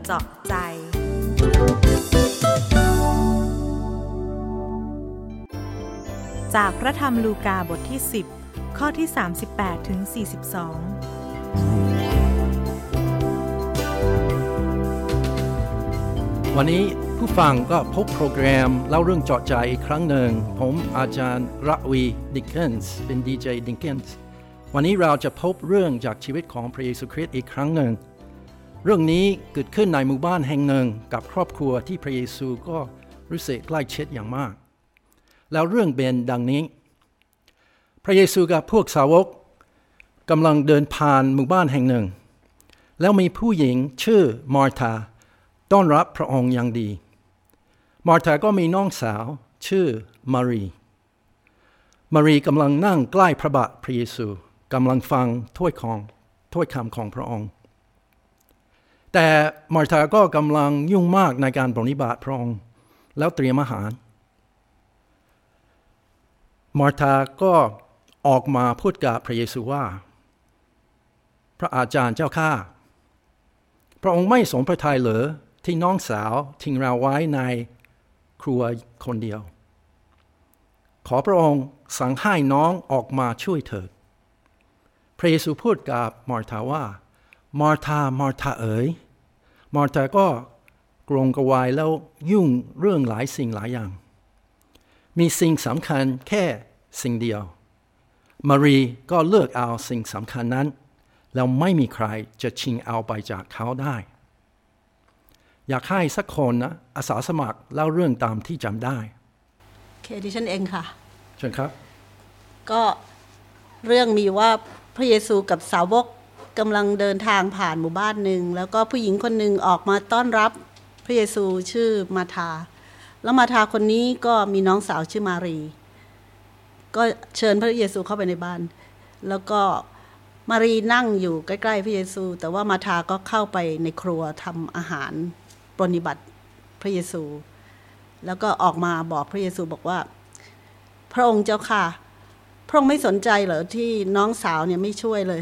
เจาะใจจากพระธรรมลูกาบทที่10ข้อที่38ถึง42 วันนี้ผู้ฟังก็พบโปรแกรมเล่าเรื่องเจาะใจอีกครั้งหนึ่งผมอาจารย์ระวีดิงเกิลส์เป็นดีเจดิงเกิลส์วันนี้เราจะพบเรื่องจากชีวิตของพระเยซูคริสต์อีกครั้งหนึ่งเรื่องนี้เกิดขึ้นในหมู่บ้านแห่งหนึ่งกับครอบครัวที่พระเยซูก็รู้สึกใกล้ชิดอย่างมากแล้วเรื่องเป็นดังนี้พระเยซูกับพวกสาวกกำลังเดินผ่านหมู่บ้านแห่งหนึ่งแล้วมีผู้หญิงชื่อมาร์ธาต้อนรับพระองค์อย่างดีมาร์ธาก็มีน้องสาวชื่อมารีกำลังนั่งใกล้พระบาทพระเยซูกำลังฟังถ้อยคำของพระองค์แต่มาร์ธาก็กำลังยุ่งมากในการปฏิบัติพระองค์แล้วเตรียมอาหารมาร์ธาก็ออกมาพูดกับพระเยซูว่าพระอาจารย์เจ้าข้าพระองค์ไม่สนพระทัยเหรอที่น้องสาวทิ้งเราไว้ในครัวคนเดียวขอพระองค์สั่งให้น้องออกมาช่วยเถิดพระเยซูพูดกับมาร์ธาว่ามาร์ธาเอ๋ยมาร์ธาก็กรงกระวายแล้วยุ่งเรื่องหลายสิ่งหลายอย่างมีสิ่งสำคัญแค่สิ่งเดียวมารีก็เลือกเอาสิ่งสำคัญนั้นแล้วไม่มีใครจะชิงเอาไปจากเขาได้อยากให้สักคนนะอาสาสมัครเล่าเรื่องตามที่จำได้ดิฉันเองค่ะเชิญครับก็เรื่องมีว่าพระเยซูกับสาวกกำลังเดินทางผ่านหมู่บ้านหนึ่งแล้วก็ผู้หญิงคนหนึ่งออกมาต้อนรับพระเยซูชื่อมาธาแล้วมาธาคนนี้ก็มีน้องสาวชื่อมารีก็เชิญพระเยซูเข้าไปในบ้านแล้วก็มารีนั่งอยู่ใกล้ๆพระเยซูแต่ว่ามาธาก็เข้าไปในครัวทำอาหารปฏิบัติพระเยซูแล้วก็ออกมาบอกพระเยซูบอกว่าพระองค์เจ้าค่ะพระองค์ไม่สนใจเหรอที่น้องสาวเนี่ยไม่ช่วยเลย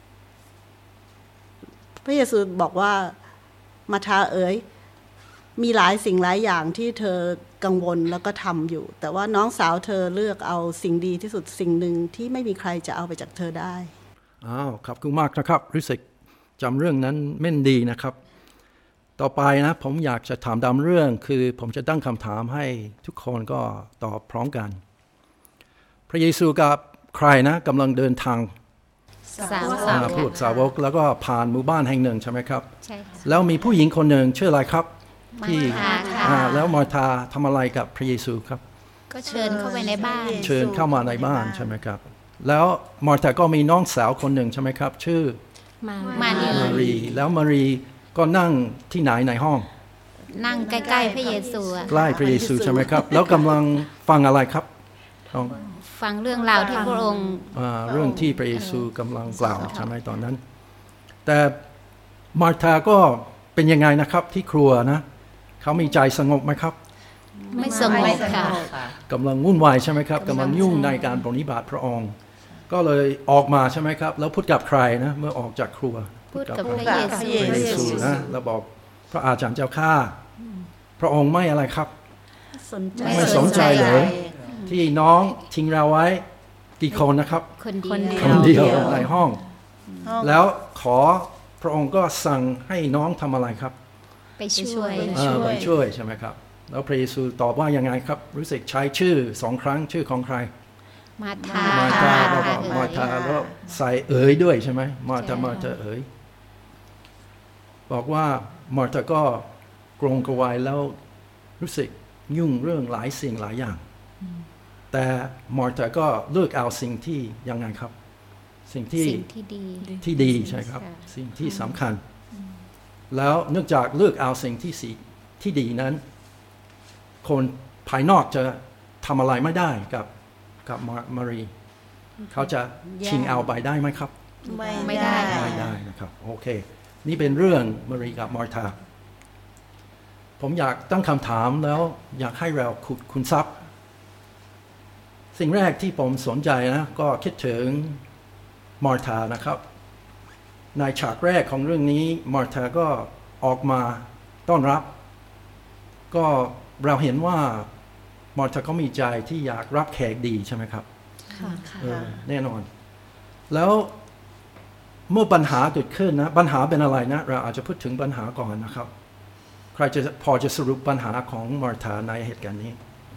พระเยซูบอกว่ามาธาเอ๋ยมีหลายสิ่งหลายอย่างที่เธอกังวลแล้วก็ทำอยู่แต่ว่าน้องสาวเธอเลือกเอาสิ่งดีที่สุดสิ่งหนึ่งที่ไม่มีใครจะเอาไปจากเธอได้ขอบคุณมากนะครับรู้สึกจำเรื่องนั้นแม่นดีนะครับต่อไปนะผมอยากจะถามตามเรื่องคือผมจะตั้งคำถามให้ทุกคนก็ตอบพร้อมกันพระเยซูกับใครนะกำลังเดินทางพวกสาวกแล้วก็ผ่านหมู่บ้านแห่งหนึ่งใช่ไหมครับใช่ค่ะแล้วมีผู้หญิงคนหนึ่งชื่ออะไรครับที่แล้วมาร์ธาทำอะไรกับพระเยซูครับก็เชิญเข้าไปในบ้านเชิญเข้ามาในบ้านใช่ไหมครับแล้วมาร์ธาก็มีน้องสาวคนหนึ่งใช่ไหมครับชื่อมารีแล้วมารีก็นั่งที่ไหนในห้องนั่งใกล้ๆพระเยซูใกล้พระเยซูใช่ไหมครับแล้วกำลังฟังอะไรครับฟังเรื่องราวที่พระองค์เรื่องที่พระเยซูกำลังกล่าวใช่ไหมตอนนั้นแต่มาร์ธาก็เป็นยังไงนะครับที่ครัวนะเขามีใจสงบไหมครับไม่สงบค่ะกำลังวุ่นวายใช่ไหมครับกำลังยุ่งในการปฏิบัติพระองค์ก็เลยออกมาใช่ไหมครับแล้วพูดกับใครนะเมื่อออกจากครัวพูดกับพระเยซูนะแล้วบอกพระอาจารย์เจ้าข้าพระองค์ไม่อะไรครับไม่สนใจเลยที่น้องทิ้งเราไว้กี่คนนะครับคนเดียวในห้องแล้วขอพระองค์ก็สั่งให้น้องทำอะไรครับไปช่วยใช่ไหมครับแล้วพระเยซูตอบว่ายังไงครับรู้สึกใช้ชื่อ2 ครั้งชื่อของใครมาธาแล้วใส่เอ๋ยด้วยใช่ไหมมาธาเอ๋ยบอกว่ามาธาก็กรงกระวายแล้วรู้สึกยุ่งเรื่องหลายสิ่งหลายอย่างแต่มาธาก็เลือกเอาสิ่งที่ยังไงครับสิ่งที่ดีใช่ครับสิ่งที่สำคัญแล้วเนื่องจากเลือกเอาสิ่งที่ดีนั้นคนภายนอกจะทำอะไรไม่ได้กับมารีเขาจะชิงเอาไปได้ไหมครับไม่ได้นะครับโอเคนี่เป็นเรื่องมารีกับมาร์ธาผมอยากตั้งคำถามแล้วอยากให้เราคุณทรัพย์สิ่งแรกที่ผมสนใจนะก็คิดถึงมาร์ธานะครับในฉากแรกของเรื่องนี้มาร์ธาก็ออกมาต้อนรับก็เราเห็นว่ามาร์ธาก็มีใจที่อยากรับแขกดีใช่ไหมครับแน่นอนแล้วเมื่อปัญหาเกิดขึ้นนะปัญหาเป็นอะไรนะเราอาจจะพูดถึงปัญหาก่อนนะครับใครจะพอจะสรุปปัญหาของมาร์ธาในเหตุการณ์นี้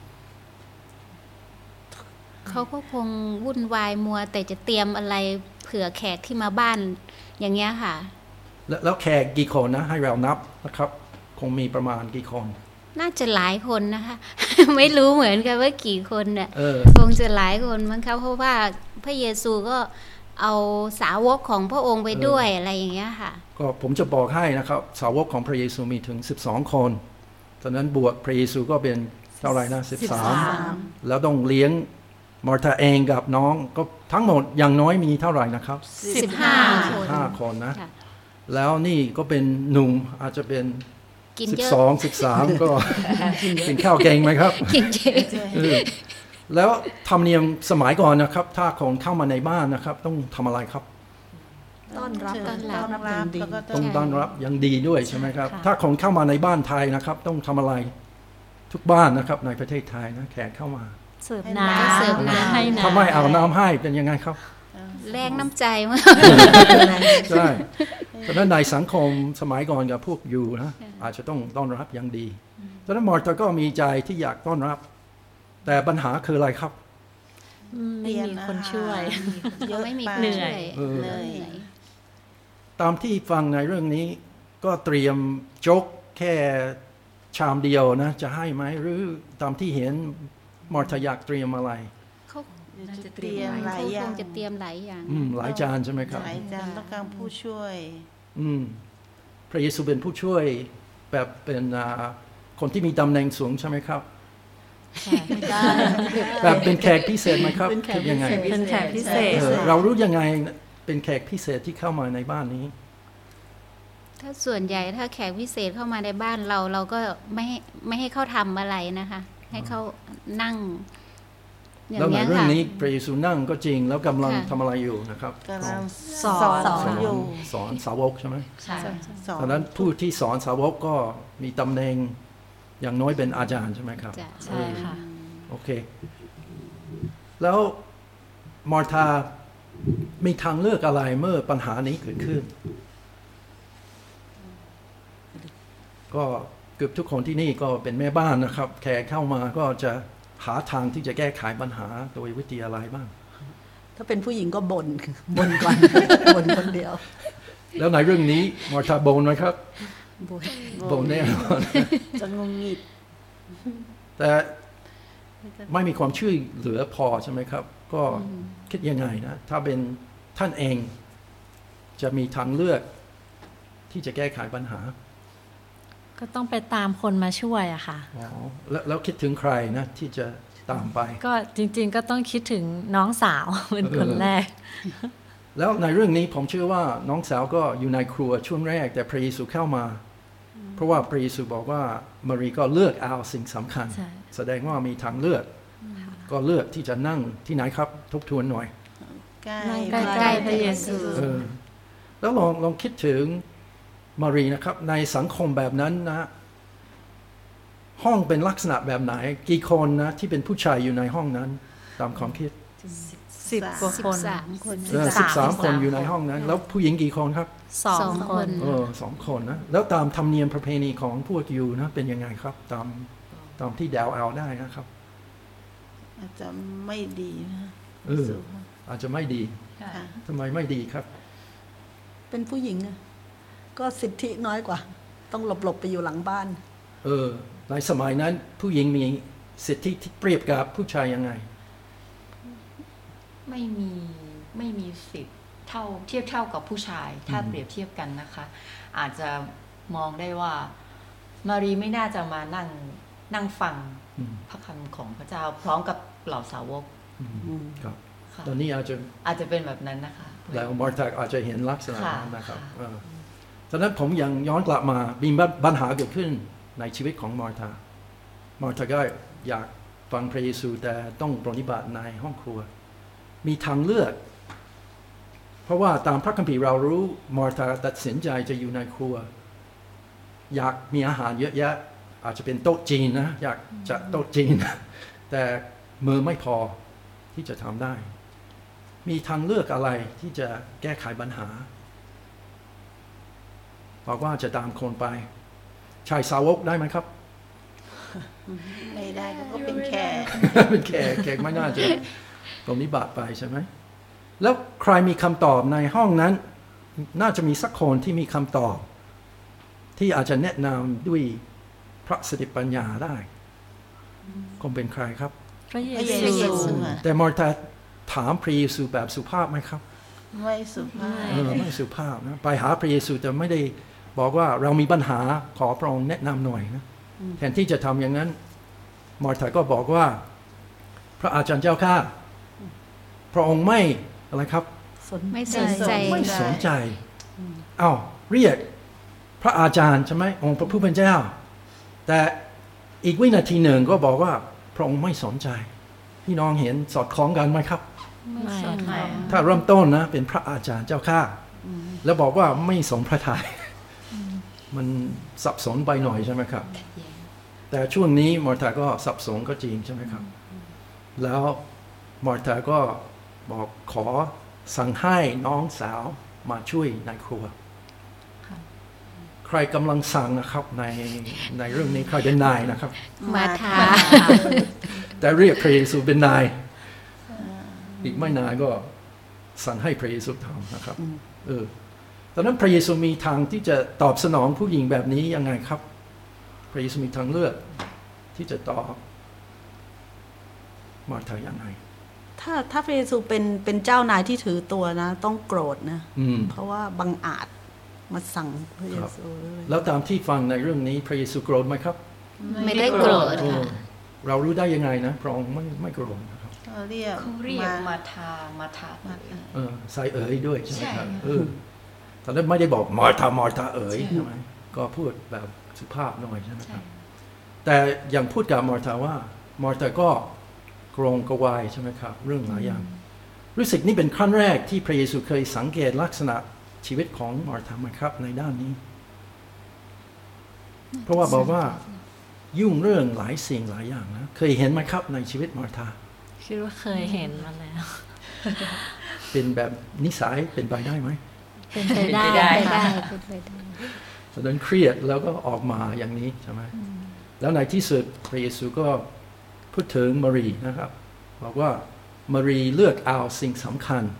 เขาก็คงวุ่นวายมัวแต่จะเตรียมอะไรเผื่อแขกที่มาบ้านอย่างเงี้ยค่ะแล้วแขกกี่คนนะให้เรานับนะครับคงมีประมาณกี่คนน่าจะหลายคนนะคะ ไม่รู้เหมือนกันว่ากี่คนเนี่ยคงจะหลายคนมั้งคะเพราะว่าพระเยซูก็เอาสาวกของพระองค์ไปด้วยอะไรอย่างเงี้ยค่ะก็ผมจะบอกให้นะครับสาวกของพระเยซูมีถึง12คนตอนนั้นบวกพระเยซูก็เป็นเท่าไหร่นะ13แล้วต้องเลี้ยงมาร์ธาเองกับน้องก็ทั้งหมดอย่างน้อยมีเท่าไหร่นะครับ15คนนะแล้วนี่ก็เป็นหนุ่มอาจจะเป็น12 13ก็กินข้าวเก่งไหมครับกินเก่งแล้วธรรมเนียมสมัยก่อนนะครับถ้าคนเข้ามาในบ้านนะครับต้องทำอะไรครับต้อนรับต้องต้อนรับอย่างดีด้วยใช่ไหมครับถ้าคนเข้ามาในบ้านไทยนะครับต้องทำอะไรทุกบ้านนะครับในประเทศไทยนะแขกเข้ามาเสิร์ฟน้ำให้น้ำทำไมเอาน้ำให้เป็นยังไงครับแรงน้ำใจมากใช่เพราะฉะนั้นในสังคมสมัยก่อนกับพวกอยู่นะอาจจะต้องต้อนรับอย่างดีเพราะฉะนั้นมาร์ธาก็มีใจที่อยากต้อนรับแต่ปัญหาคืออะไรครับไม่มีคนช่วยไม่มีเหนื่อยตามที่ฟังในเรื่องนี้ก็เตรียมโจ๊กแค่ชามเดียวนะจะให้ไหมหรือตามที่เห็นมาร์ธาอยากเตรียมอะไรเขาจะเตรียมหลายอย่างจะเตรียมหลายอย่างหลายจานใช่ไหมครับหลายจานต้องการผู้ช่วยพระเยซูเป็นผู้ช่วยแบบเป็นคนที่มีตำแหน่งสูงใช่ไหมครับแบบเป็นแขกพิเศษไหมครับเป็นยังไงเป็นแขกพิเศษเรารู้ยังไงเป็นแขกพิเศษที่เข้ามาในบ้านนี้ถ้าส่วนใหญ่ถ้าแขกพิเศษเข้ามาในบ้านเราก็ไม่ให้เขาทำอะไรนะคะให้เขานั่งแล้วในเรื่องนี้พระเยซูนั่งก็จริงแล้วกำลังทำอะไรอยู่นะครับกำลังสอนสาวกใช่ไหมตอนนั้นผู้ที่สอนสาวกก็มีตำแหน่งอย่างน้อยเป็นอาจารย์ใช่ไหมครับใช่ค่ะโอเคแล้วมาร์ธามีทางเลือกอะไรเมื่อปัญหานี้เกิดขึ้นก็เกือบทุกคนที่นี่ก็เป็นแม่บ้านนะครับแขกเข้ามาก็จะหาทางที่จะแก้ไขปัญหาโดยวิธีอะไรบ้างถ้าเป็นผู้หญิงก็บ่นก่อนบ่นคนเดียวแล้วในเรื่องนี้มาร์ธาบ่นไหมครับบ่นแน่นอนจะงงงิดแต่ไม่มีความช่วยเหลือพอใช่ไหมครับก็คิดยังไงนะถ้าเป็นท่านเองจะมีทางเลือกที่จะแก้ไขปัญหาก็ต้องไปตามคนมาช่วยอะค่ะแล้วคิดถึงใครนะที่จะตามไปก็จริงๆก็ต้องคิดถึงน้องสาวเป็นคนแรกแล้วในเรื่องนี้ผมเชื่อว่าน้องสาวก็อยู่ในครัวช่วงแรกแต่พระเยซูเข้ามาเพราะว่าพระเยซูบอกว่ามารีก็เลือกเอาสิ่งสำคัญแสดงว่ามีทางเลือกก็เลือกที่จะนั่งที่ไหนครับทบทวนหน่อยใกล้พระเยซูแล้วลองคิดถึงมารีนะครับในสังคมแบบนั้นนะห้องเป็นลักษณะแบบไหนกี่คนนะที่เป็นผู้ชายอยู่ในห้องนั้นตามความคิด 10 กว่าคน 13 คนอยู่ในห้องนั้นแล้วผู้หญิงกี่คนครับ 2 คน 2 คนนะแล้วตามธรรมเนียมประเพณีของพวกยูนะเป็นยังไงครับตามที่เดาเอาได้นะครับอาจจะไม่ดีนะอาจจะไม่ดีทำไมไม่ดีครับเป็นผู้หญิงก็สิทธิน้อยกว่าต้องหลบไปอยู่หลังบ้านในสมัยนั้นผู้หญิงมีสิทธิที่เปรียบกับผู้ชายยังไงไม่มีสิทธิ์เทียบเท่ากับผู้ชายถ้าเปรียบเทียบกันนะคะอาจจะมองได้ว่ามารีไม่น่าจะมานั่งฟังพระคำของพระเจ้าพร้อมกับเหล่าสาวกครับตอนนี้อาจจะเป็นแบบนั้นนะคะแล้วมาร์ธาอาจจะเห็นลักษณะนั้นนะครับฉะนั้นผมยังย้อนกลับมามีปัญหาเกิดขึ้นในชีวิตของมาร์ธาก็อยากฟังพระเยซูแต่ต้องปฏิบัติในห้องครัวมีทางเลือกเพราะว่าตามพระคัมภีร์เรารู้มาร์ธาตัดสินใจจะอยู่ในครัวอยากมีอาหารเยอะแยะอาจจะเป็นโต๊ะจีนนะอยากจะโต๊ะจีนแต่มือไม่พอที่จะทำได้มีทางเลือกอะไรที่จะแก้ไขปัญหาบอกว่าจะตามคนไปชายสาวกได้ไหมครับไม่ได้ก็เป็นแขกเป็นแขกไม่น่าจะตรงนี้บาดไปใช่ไหมแล้วใครมีคำตอบในห้องนั้นน่าจะมีสักคนที่มีคำตอบที่อาจจะแนะนำด้วยพระสติปัญญาได้คงเป็นใครครับพระเยพระเยซูซูแต่มาร์ธาถามพระเยซูแบบสุภาพไหมครับไม่สุภาพไม่สุภาพนะไปหาพระเยซูแต่ไม่ได้บอกว่าเรามีปัญหาขอพระองค์แนะนำหน่อยนะแทนที่จะทำอย่างนั้นมาร์ธาก็บอกว่าพระอาจารย์เจ้าข้าพระองค์ไม่อะไรครับไม่สนใจไม่สนใจอ้าวเรียกพระอาจารย์ใช่ไหมองค์พระผู้เป็นเจ้าแต่อีกวินาทีหนึ่งก็บอกว่าพระองค์ไม่สนใจพี่น้องเห็นสอดคล้องกันไหมครับไม่สนใจถ้าเริ่มต้นนะเป็นพระอาจารย์เจ้าข้าแล้วบอกว่าไม่สนพระทัยมันสับสนไปหน่อยใช่ไหมครับแต่ช่วงนี้มาร์ธาก็สับสนก็จริงใช่ไหมครับแล้วมาร์ธาก็บอกขอสั่งให้น้องสาวมาช่วยในครัวใครกำลังสั่งนะครับในเรื่องนี้ใครเป็นนายนะครับมาทาแต่เรียกพระเยซูเป็นนายอีกไม่นานก็สั่งให้พระเยซูทำนะครับตอนนั้นพระเยซูมีทางที่จะตอบสนองผู้หญิงแบบนี้ยังไงครับพระเยซูมีทางเลือกที่จะตอบมาร์ธายังไงถ้าพระเยซูเป็นเจ้านายที่ถือตัวนะต้องโกรธนะเพราะว่าบังอาจมาสั่งพระเยซูแล้วตามที่ฟังในเรื่องนี้พระเยซูโกรธไหมครับไม่ได้โกรธเรารู้ได้ยังไงนะพระองค์ไม่โกรธนะครับเขาเรียกมาทาใส่ด้วยใช่ไหมครับตอนนั้นไม่ได้บอกมาร์ธาใช่ไหมก็พูดแบบสุภาพหน่อยใช่ไหมครับแต่ยังพูดกับมาร์ธาว่ามาร์ธาก็โกรงกวายใช่ไหมครับเรื่องหลายอย่างรู้สึกนี่เป็นครั้งแรกที่พระเยซูเคยสังเกตลักษณะชีวิตของมาร์ธาไหมครับในด้านนี้เพราะว่าบอกว่ายุ่งเรื่องหลายสิ่งหลายอย่างนะเคยเห็นไหมครับในชีวิตมาร์ธาคิดว่าเคยเห็นมาแล้วเป็นแบบนิสัยเป็นไปได้ไหมเป็นไปได้ตอนนั้นเครียดแล้วก็ออกมาอย่างนี้ใช่ไหมแล้วในที่สุดพระเยซูก็พูดถึงมารีนะครับบอกว่ามารีเลือกเอาสิ่งสำคัญ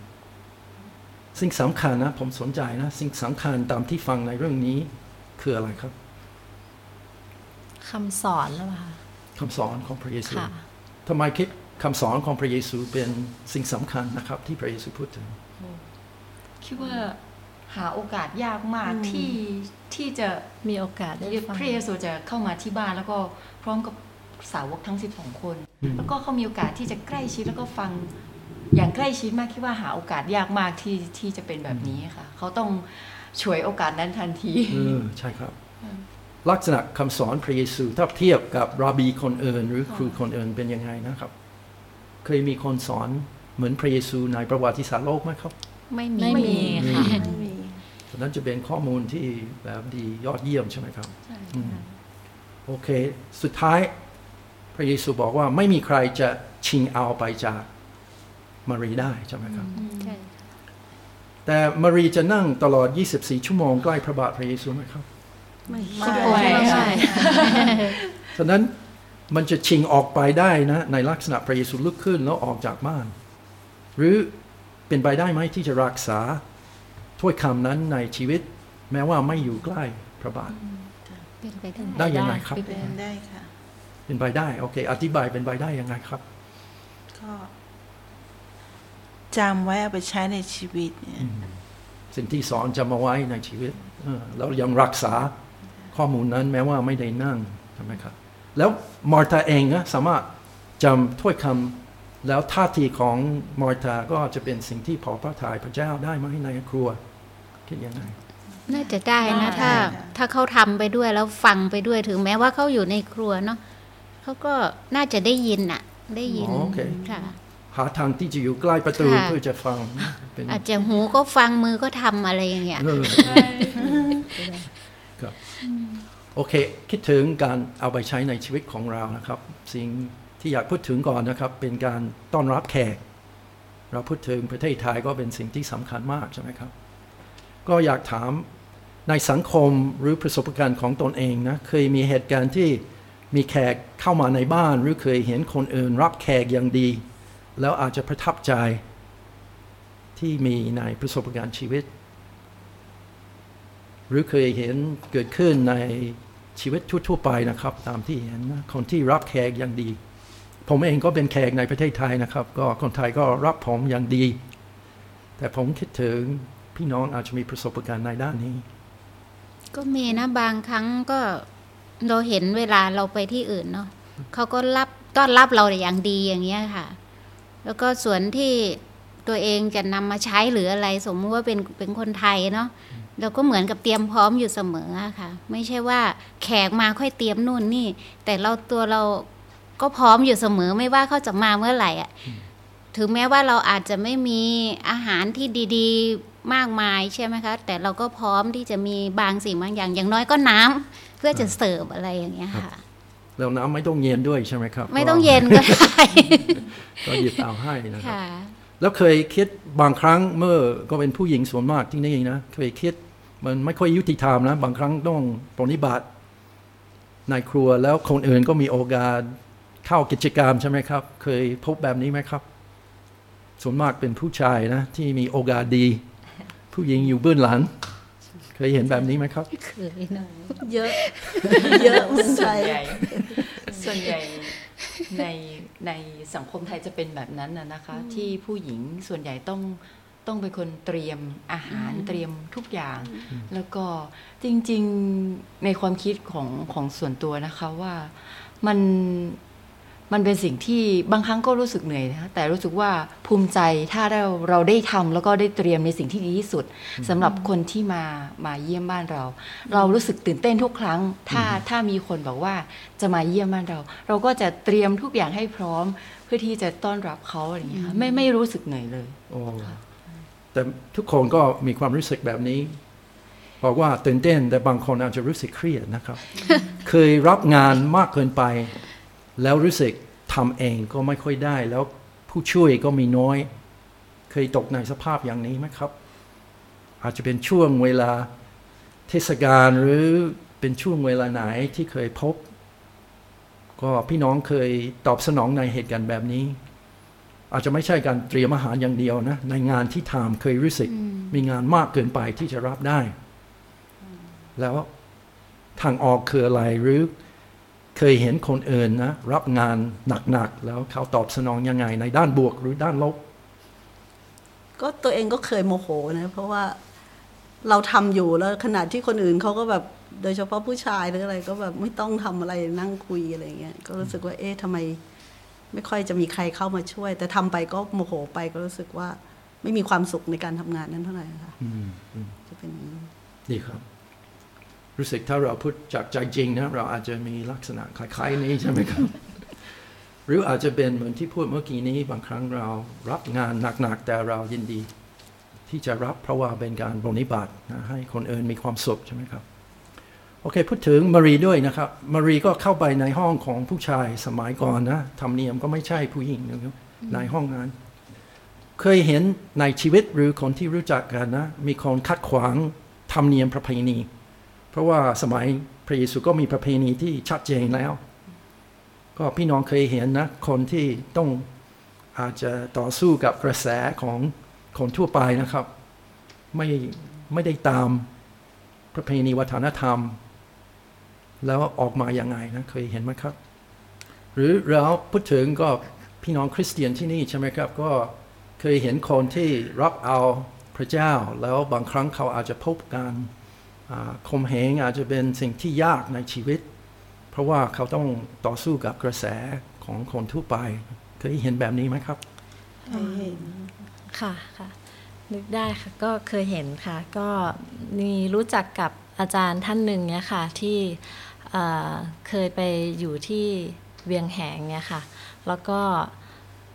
นะผมสนใจนะสิ่งสำคัญตามที่ฟังในเรื่องนี้คืออะไรครับคำสอนหรือเปล่าคำสอนของพระเยซูทำไมคิดคำสอนของพระเยซูเป็นสิ่งสำคัญนะครับที่พระเยซูพูดถึงคิดว่าหาโอกาสยากมากที่จะมีโอกาสได้ฟังพระเยซูจะเข้ามาที่บ้านแล้วก็พร้อมกับสาวกทั้ง12คนแล้วก็เขามีโอกาสที่จะใกล้ชิดแล้วก็ฟังอย่างใกล้ชิดมากคิดว่าหาโอกาสยากมากที่จะเป็นแบบนี้ค่ะเขาต้องฉวยโอกาสนั้นทันทีใช่ครับลักษณะคำสอนพระเยซูถ้าเทียบกับราบีคนอื่นหรือครูคนอื่นเป็นยังไงนะครับเคยมีคนสอนเหมือนพระเยซูในประวัติศาสตร์โลกไหมครับไม่มีค่ะฉะนั้นจะเป็นข้อมูลที่แบบดียอดเยี่ยมใช่ไหมครับโอเคสุดท้ายพระเยซูบอกว่าไม่มีใครจะชิงเอาไปจากมารีได้ใช่ไหมครับแต่มารีจะนั่งตลอด24ชั่วโมงใกล้พระบาทพระเยซูไหมครับไม่ใช่ฉะนั้นมันจะชิงออกไปได้นะในลักษณะพระเยซูลุกขึ้นแล้วออกจากบ้านหรือเป็นไปได้ไหมที่จะรักษาถ้อยคำนั้นในชีวิตแม้ว่าไม่อยู่ใกล้พระบาทได้ยังไงครับเป็นได้ค่ะเป็นไปได้โอเคอธิบายเป็นไปได้ยังไงครับก็จำไว้เอาไปใช้ในชีวิตเนี่ยสิ่งที่สอนจำเอาไว้ในชีวิตแล้วยังรักษาข้อมูลนั้นแม้ว่าไม่ได้นั่งใช่ไหมครับแล้วมาร์ธาเองนะสามารถจำถ้อยคำแล้วท่าทีของมาร์ธาก็จะเป็นสิ่งที่พอพระทัยพระเจ้าได้ไหมในครัวคิดยังไงน่าจะได้นะถ้าเขาทำไปด้วยแล้วฟังไปด้วยถึงแม้ว่าเขาอยู่ในครัวเนาะเขาก็น่าจะได้ยินอ่ะได้ยินค่ะหาทางที่จะอยู่ใกล้ประตูเพื่อจะฟังอาจจะหูก็ฟังมือก็ทำอะไรอย่างเงี้ยครับโโอเคคิดถึงการเอาไปใช้ในชีวิตของเรานะครับสิ่งที่อยากพูดถึงก่อนนะครับเป็นการต้อนรับแขกเราพูดถึงประเทศไทยก็เป็นสิ่งที่สำคัญมากใช่ไหมครับก็อยากถามในสังคมหรือประสบการณ์ของตนเองนะเคยมีเหตุการณ์ที่มีแขกเข้ามาในบ้านหรือเคยเห็นคนอื่นรับแขกอย่างดีแล้วอาจจะประทับใจที่มีในประสบการณ์ชีวิตหรือเคยเห็นเกิดขึ้นในชีวิตทั่วๆไปนะครับตามที่เห็นนะคนที่รับแขกอย่างดีผมเองก็เป็นแขกในประเทศไทยนะครับก็คนไทยก็รับผมอย่างดีแต่ผมคิดถึงพี่น้องอาจจะมีประสบการณ์ในด้านนี้ก็มีนะบางครั้งก็เราเห็นเวลาเราไปที่อื่นเนาะเขาก็ต้อนรับเราอย่างดีอย่างเงี้ยค่ะแล้วก็ส่วนที่ตัวเองจะนำมาใช้หรืออะไรสมมติว่าเป็นคนไทยเนาะเราก็เหมือนกับเตรียมพร้อมอยู่เสมอค่ะไม่ใช่ว่าแขกมาค่อยเตรียมนู่นนี่แต่ตัวเราก็พร้อมอยู่เสมอไม่ว่าเขาจะมาเมื่อไหร่ถึงแม้ว่าเราอาจจะไม่มีอาหารที่ดีๆมากมายใช่ไหมคะแต่เราก็พร้อมที่จะมีบางสิ่งบางอย่างน้อยก็น้ำเพื่อจะเสิร์ฟอะไรอย่างเงี้ยค่ะแล้วน้ำไม่ต้องเย็นด้วยใช่ไหมครับไม่ต้องเย็นก็ได้ก็หยิบเอาให้นะครับแล้วเคยคิดบางครั้งเมื่อก็เป็นผู้หญิงส่วนมากที่นี่นะเคยคิดมันไม่ค่อยยุติธรรมนะบางครั้งต้องปฏิบัติในครัวแล้วคนอื่นก็มีโอกาสเข้ากิจกรรมใช่ไหมครับเคยพบแบบนี้ไหมครับส่วนมากเป็นผู้ชายนะที่มีโอกาสดีผู้หญิงอยู่เบื้องหลังเคยเห็นแบบนี้ไหมครับเคยนะเยอะเยอะส่วนใหญ่ในสังคมไทยจะเป็นแบบนั้นนะคะที่ผู้หญิงส่วนใหญ่ต้องเป็นคนเตรียมอาหารเตรียมทุกอย่างแล้วก็จริงๆในความคิดของส่วนตัวนะคะว่ามันเป็นสิ่งที่บางครั้งก็รู้สึกเหนื่อยนะแต่รู้สึกว่าภูมิใจถ้าเราได้ทำแล้วก็ได้เตรียมในสิ่งที่ดีที่สุดสำหรับคนที่มาเยี่ยมบ้านเรารู้สึกตื่นเต้นทุกครั้งถ้ามีคนบอกว่าจะมาเยี่ยมบ้านเราก็จะเตรียมทุกอย่างให้พร้อมเพื่อที่จะต้อนรับเขาอะไรอย่างเงี้ยค่ะไม่รู้สึกเหนื่อยเลยแต่ทุกคนก็มีความรู้สึกแบบนี้บอกว่าตื่นเต้นแต่บางคนอาจจะรู้สึกเครียดนะครับ เคยรับงานมากเกินไปแล้วรู้สึกทำเองก็ไม่ค่อยได้แล้วผู้ช่วยก็มีน้อยเคยตกในสภาพอย่างนี้ไหมครับอาจจะเป็นช่วงเวลาเทศกาลหรือเป็นช่วงเวลาไหนที่เคยพบก็พี่น้องเคยตอบสนองในเหตุการณ์แบบนี้อาจจะไม่ใช่การเตรียมอาหารอย่างเดียวนะในงานที่ทำเคยรู้สึกมีงานมากเกินไปที่จะรับได้แล้วทางออกคืออะไรหรือเคยเห็นคนอื่นนะรับงานหนักๆแล้วเขาตอบสนองยังไงในด้านบวกหรือด้านลบก็ตัวเองก็เคยโมโหนะเพราะว่าเราทำอยู่แล้วขณะที่คนอื่นเขาก็แบบโดยเฉพาะผู้ชายหรืออะไรก็แบบไม่ต้องทำอะไรนั่งคุยอะไรเงี้ยก็รู้สึกว่าทำไมไม่ค่อยจะมีใครเข้ามาช่วยแต่ทำไปก็โมโหไปก็รู้สึกว่าไม่มีความสุขในการทำงานนั้นเท่าไหร่ค่ะจะเป็นดีครับรู้สึกถ้าเราพูดจากใจจริงนะเราอาจจะมีลักษณะคล้ายๆนี้ใช่ไหมครับ หรืออาจจะเป็นเหมือนที่พูดเมื่อกี้นี้บางครั้งเรารับงานหนักๆแต่เรายินดีที่จะรับเพราะว่าเป็นการปฏิบัตินะให้คนอื่นมีความสุขใช่ไหมครับโอเคพูดถึงมารีด้วยนะครับมารีก็เข้าไปในห้องของผู้ชายสมัยก่อนนะธรรมเนียมก็ไม่ใช่ผู้หญิงนะครับในห้องนั้นเคยเห็นในชีวิตหรือคนที่รู้จักกันนะมีคนคัดขวางธรรมเนียมประเพณีเพราะว่าสมัยพระเยซูก็มีประเพณีที่ชัดเจนแล้วก็พี่น้องเคยเห็นนะคนที่ต้องอาจจะต่อสู้กับกระแสของคนทั่วไปนะครับไม่ได้ตามประเพณีวัฒนธรรมแล้วออกมาอย่างไงนะเคยเห็นไหมครับหรือเราพูดถึงก็พี่น้องคริสเตียนที่นี่ใช่ไหมครับก็เคยเห็นคนที่รับเอาพระเจ้าแล้วบางครั้งเขาอาจจะพบการข่มเหงอาจจะเป็นสิ่งที่ยากในชีวิตเพราะว่าเขาต้องต่อสู้กับกระแสของคนทั่วไปเคยเห็นแบบนี้ไหมครับค่ะนึกได้ค่ะก็เคยเห็นค่ะก็มีรู้จักกับอาจารย์ท่านหนึ่งเนี่ยค่ะที่เคยไปอยู่ที่เวียงแหงเนี่ยค่ะแล้วก็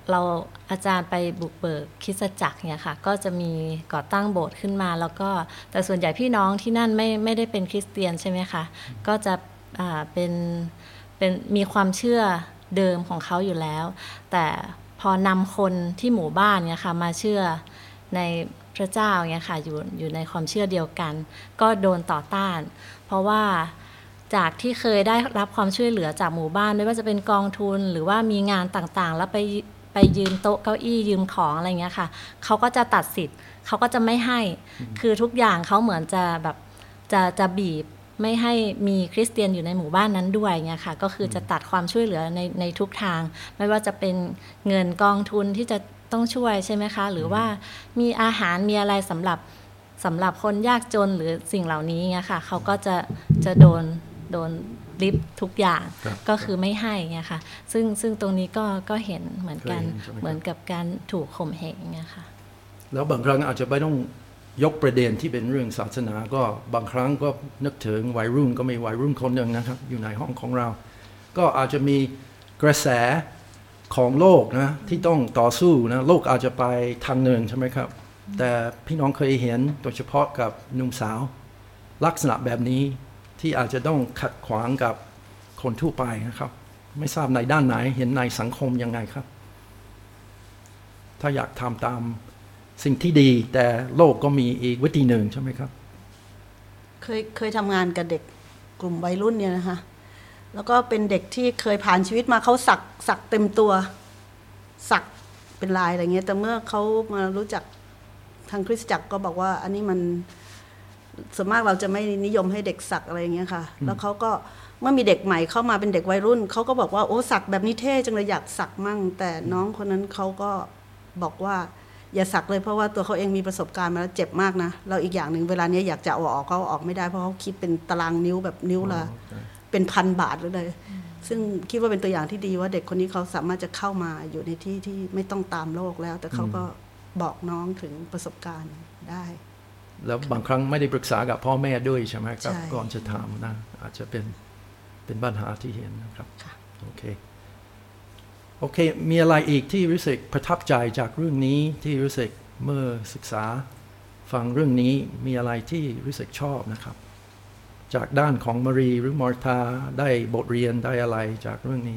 เราอาจารย์ไปบุกเบิกคริสตจักรเนี่ยค่ะก็จะมีก่อตั้งโบสถ์ขึ้นมาแล้วก็แต่ส่วนใหญ่พี่น้องที่นั่นไม่ได้เป็นคริสเตียนใช่ไหมคะก็จะเป็นมีความเชื่อเดิมของเขาอยู่แล้วแต่พอนำคนที่หมู่บ้านเนี่ยค่ะมาเชื่อในพระเจ้าเนี่ยค่ะอยู่ในความเชื่อเดียวกันก็โดนต่อต้านเพราะว่าจากที่เคยได้รับความช่วยเหลือจากหมู่บ้านไม่ว่าจะเป็นกองทุนหรือว่ามีงานต่างๆแล้วไปยืมโต๊ะเก้าอี้ยืมของอะไรเงี้ยค่ะเขาก็จะตัดสิทธิ์เขาก็จะไม่ให้คือทุกอย่างเขาเหมือนจะแบบจะบีบไม่ให้มีคริสเตียนอยู่ในหมู่บ้านนั้นด้วยเงี้ยค่ะก็คือจะตัดความช่วยเหลือในทุกทางไม่ว่าจะเป็นเงินกองทุนที่จะต้องช่วยใช่ไหมคะหรือว่ามีอาหารมีอะไรสำหรับคนยากจนหรือสิ่งเหล่านี้เงี้ยค่ะเขาก็จะโดนลิฟทุกอย่างก็คือไม่ให้เงี้ยค่ะซึ่งตรงนี้ก็เห็นเหมือนกันเหมือนกับการถูกข่มเหงเงี้ยค่ะแล้วบางครั้งอาจจะไม่ต้องยกประเด็นที่เป็นเรื่องศาสนาก็บางครั้งก็นึกถึงวัยรุ่นก็มีวัยรุ่นคนหนึ่งนะครับอยู่ในห้องของเราก็อาจจะมีกระแสของโลกนะที่ต้องต่อสู้นะโลกอาจจะไปทางหนึ่งใช่ไหมครับแต่พี่น้องเคยเห็นโดยเฉพาะกับหนุ่มสาวลักษณะแบบนี้ที่อาจจะต้องขัดขวางกับคนทั่วไปนะครับไม่ทราบในด้านไหนเห็นในสังคมยังไงครับถ้าอยากทำตามสิ่งที่ดีแต่โลกก็มีอีกวิธีหนึ่งใช่ไหมครับเคยทำงานกับเด็กกลุ่มวัยรุ่นเนี่ยนะคะแล้วก็เป็นเด็กที่เคยผ่านชีวิตมาเขาสักเต็มตัวสักเป็นลายอะไรเงี้ยแต่เมื่อเขามารู้จักทางคริสตจักรก็บอกว่าอันนี้มันส่วนมากเราจะไม่นิยมให้เด็กสักอะไรเงี้ยค่ะแล้วเขาก็เมื่อมีเด็กใหม่เข้ามาเป็นเด็กวัยรุ่นเขาก็บอกว่าโอ้สักแบบนี้เท่จังเลยอยากสักมั่งแต่น้องคนนั้นเขาก็บอกว่าอย่าสักเลยเพราะว่าตัวเขาเองมีประสบการณ์มาแล้วเจ็บมากนะเราอีกอย่างหนึ่งเวลานี้อยากจะเอาออกเขาออกไม่ได้เพราะเขาคิดเป็นตารางนิ้วแบบนิ้วละเป็น1,000 บาทเลยซึ่งคิดว่าเป็นตัวอย่างที่ดีว่าเด็กคนนี้เขาสามารถจะเข้ามาอยู่ในที่ที่ไม่ต้องตามโลกแล้วแต่เขาก็บอกน้องถึงประสบการณ์ได้แล้วบางครั้งไม่ได้ปรึกษากับพ่อแม่ด้วยใช่ไหมครับก่อนจะถามนะอาจจะเป็นปัญหาที่เห็นนะครับโอเคมีอะไรอีกที่รู้สึกประทับใจจากเรื่องนี้ที่รู้สึกเมื่อศึกษาฟังเรื่องนี้มีอะไรที่รู้สึกชอบนะครับจากด้านของมารีหรือมาร์ธาได้บทเรียนได้อะไรจากเรื่องนี้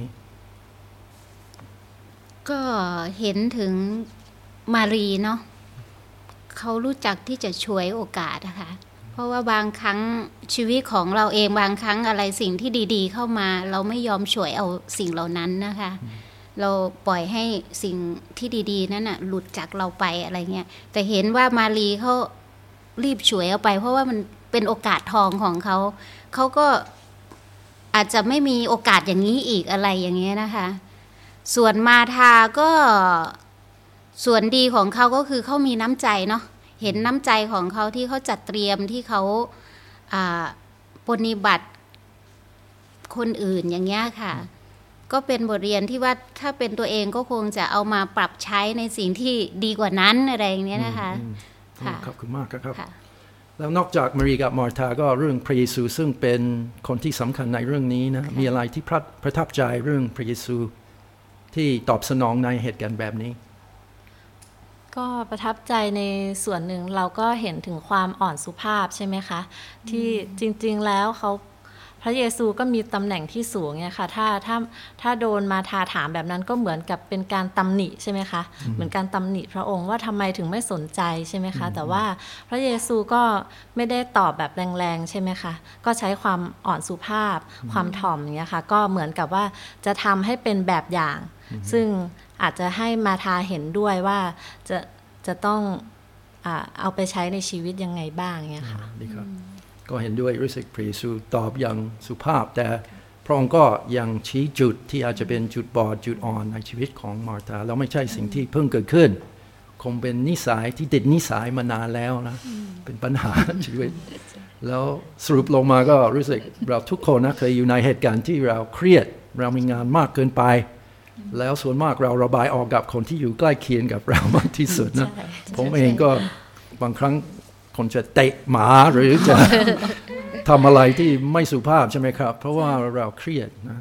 ก็เห็นถึงมารีเนาะเขารู้จักที่จะฉวยโอกาสนะคะเพราะว่าบางครั้งชีวิตของเราเองบางครั้งอะไรสิ่งที่ดีๆเข้ามาเราไม่ยอมฉวยเอาสิ่งเหล่านั้นนะคะเราปล่อยให้สิ่งที่ดีๆนั้นน่ะหลุดจากเราไปอะไรเงี้ยแต่เห็นว่ามารีเขารีบฉวยเอาไปเพราะว่ามันเป็นโอกาสทองของเขาเขาก็อาจจะไม่มีโอกาสอย่างนี้อีกอะไรอย่างเงี้ยนะคะส่วนมาธาก็ส่วนดีของเขาก็คือเขามีน้ำใจเนาะเห็นน้ำใจของเขาที่เขาจัดเตรียมที่เขาปฏิบัติคนอื่นอย่างเงี้ยค่ะก็เป็นบทเรียนที่ว่าถ้าเป็นตัวเองก็คงจะเอามาปรับใช้ในสิ่งที่ดีกว่านั้นอะไรอย่างเงี้ยนะคะขอบคุณมากครับแล้วนอกจากมารีกับมาร์ธาก็เรื่องพระเยซูซึ่งเป็นคนที่สำคัญในเรื่องนี้นะมีอะไรที่ประทับใจเรื่องพระเยซูที่ตอบสนองในเหตุการณ์แบบนี้ก็ประทับใจในส่วนหนึ่งเราก็เห็นถึงความอ่อนสุภาพใช่ไหมคะที่จริงๆแล้วเขาพระเยซูก็มีตำแหน่งที่สูงเนี่ยค่ะถ้าโดนมาถามแบบนั้นก็เหมือนกับเป็นการตำหนิใช่ไหมคะเหมือนการตำหนิพระองค์ว่าทำไมถึงไม่สนใจใช่ไหมคะแต่ว่าพระเยซูก็ไม่ได้ตอบแบบแรงๆใช่ไหมคะก็ใช้ความอ่อนสุภาพความถ่อมอย่างเงี้ยค่ะก็เหมือนกับว่าจะทำให้เป็นแบบอย่างซึ่งอาจจะให้มาทาเห็นด้วยว่าจะต้องเอาไปใช้ในชีวิตยังไงบ้างเนี่ยค่ะดีครับก็เห็นด้วยรู้สึกพระเยซูตอบอย่างสุภาพแต่พระองค์ก็ยังชี้จุดที่อาจจะเป็นจุดบอดจุดอ่อนในชีวิตของมาร์ธาแล้วไม่ใช่สิ่งที่เพิ่งเกิดขึ้นคงเป็นนิสัยที่ติดนิสัยมานานแล้วนะเป็นปัญหาชีวิตแล้วสรุปลงมาก็รู้สึกเราทุกคนนะเคยอยู่ในเหตุการณ์ที่เราเครียดเรามีงานมากเกินไปแล้วส่วนมากเราระบายออกกับคนที่อยู่ใกล้เคียงกับเรามากที่สุดนะผมเองก็บางครั้งคนจะเตะหมาหรือจะทำอะไรที่ไม่สุภาพใช่ไหมครับเพราะว่าเราเครียดนะ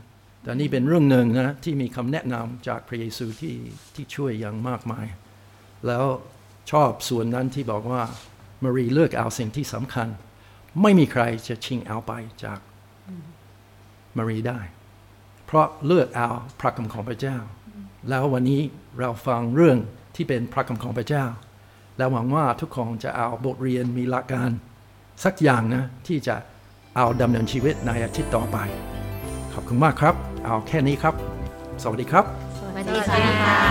แต่นี่เป็นเรื่องหนึ่งนะที่มีคำแนะนำจากพระเยซูที่ช่วยอย่างมากมายแล้วชอบส่วนนั้นที่บอกว่ามารีเลือกเอาสิ่งที่สำคัญไม่มีใครจะชิงเอาไปจากมารีได้เพราะเลือกเอาพระคำของพระเจ้าแล้ววันนี้เราฟังเรื่องที่เป็นพระคำของพระเจ้าแล้วหวังว่าทุกคนจะเอาบทเรียนมีหลักการสักอย่างนะที่จะเอาดำเนินชีวิตในอาทิตย์ต่อไปขอบคุณมากครับเอาแค่นี้ครับสวัสดีครับสวัสดีค่ะ